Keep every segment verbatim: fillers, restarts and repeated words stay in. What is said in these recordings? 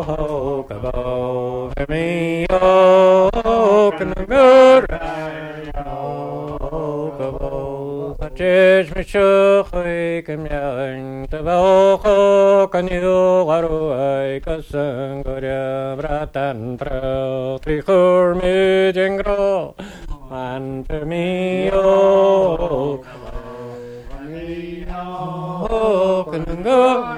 kabo me yo can go kabo chich me shu can yan to ho can you garu ai kasang gorya bratan tra tri khur me jengro and me yo Oh, can go.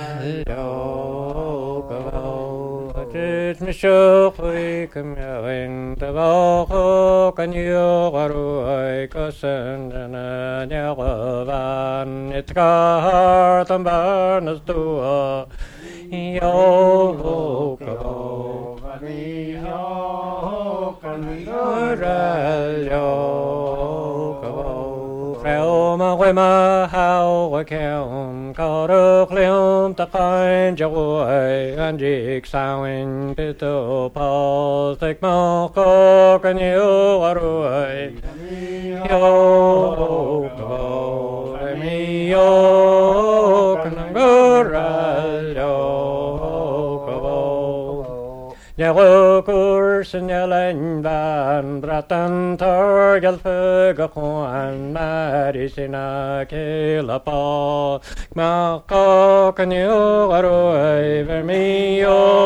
Yo, go. Just me show we come in the walk. Can you go? I cousin and never van. It's got a burn as to yo, go. Can we go? Yo, go. Frau ma quay ma hao quay kèo có được liêm ta khơi cho quay anh dịch sao anh tự tự phao thích mà có cái nhiều ở rồi yo có mi yo cần bơ ra yo nhà vợ cô sinh nhà lên bàn ratan thở gel phơi gọc hoàn mà đi xin à kê la pa mà có cái nhiều rồi về mi yo